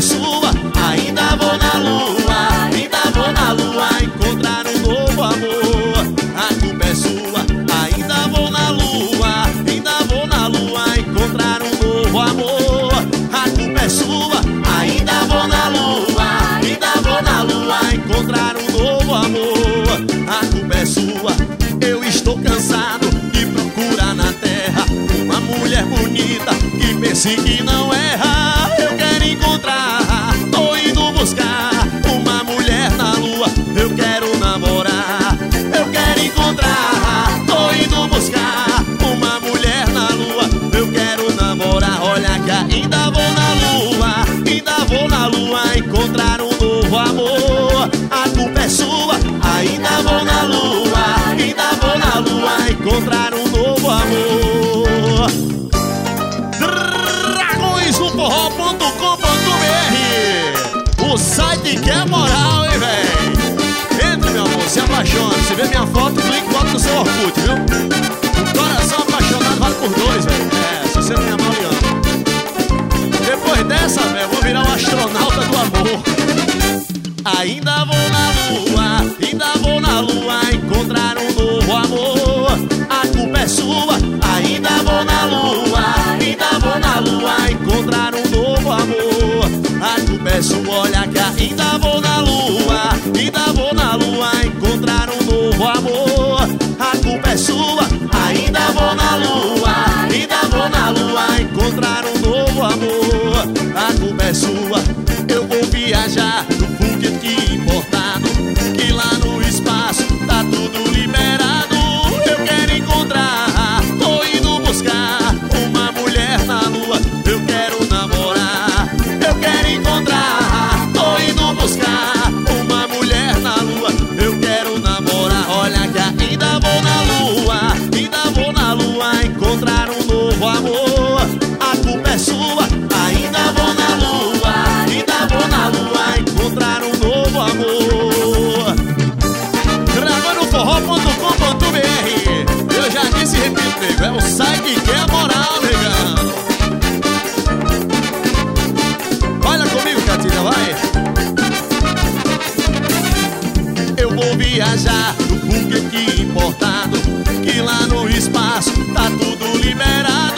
é sua. Ainda vou na lua, ainda vou na lua encontrar um novo amor. A culpa é sua. Ainda vou na lua, ainda vou na lua encontrar um novo amor. A culpa é sua. Ainda vou na lua, ainda vou na lua encontrar um novo amor. A culpa é sua. Eu estou cansado de procurar na terra uma mulher bonita que pense que não erra. Eu quero encontrar, tô indo buscar uma mulher na lua. Eu quero namorar. Eu quero encontrar, tô indo buscar uma mulher na lua. Eu quero namorar. Olha que ainda vou na lua, ainda vou na lua encontrar um novo amor. A culpa é sua. Ainda vou na lua, ainda vou na lua encontrar um novo amor. Dragõesdoforró.com.br, o site que é moral, hein, véi? Entre, meu amor, se apaixona. Você vê minha foto e clica e bota no seu Orkut, viu? Um coração apaixonado vale por dois, velho. É, se você me amar, eu amo. Depois dessa, velho, eu vou virar um astronauta do amor. Ainda vou na lua, ainda vou na lua encontrar um novo amor. A culpa é sua. Ainda vou na lua, ainda vou na lua encontrar um novo amor. A culpa é sua. Olha que ainda vou na lua, ainda vou na lua encontrar um novo amor. A culpa é sua. Ainda vou na lua, ainda vou na lua encontrar um novo amor. A culpa é sua. Eu vou viajar no foguete importado, que lá no espaço tá tudo liberado. Eu quero encontrar, tô indo buscar uma mulher na lua. Eu quero namorar. Eu quero encontrar, tô indo buscar uma mulher na lua. Eu quero namorar. Olha que ainda vou na lua, ainda vou na lua encontrar um novo amor. A culpa é sua. Ainda vou na lua, ainda vou na lua encontrar um novo amor. Dragõesdoforró.com.br, eu já disse e repito, nego, é o site que é moral, negão. Olha comigo, Catinha, vai. Eu vou viajar no foguete importado, que lá no espaço tá tudo liberado.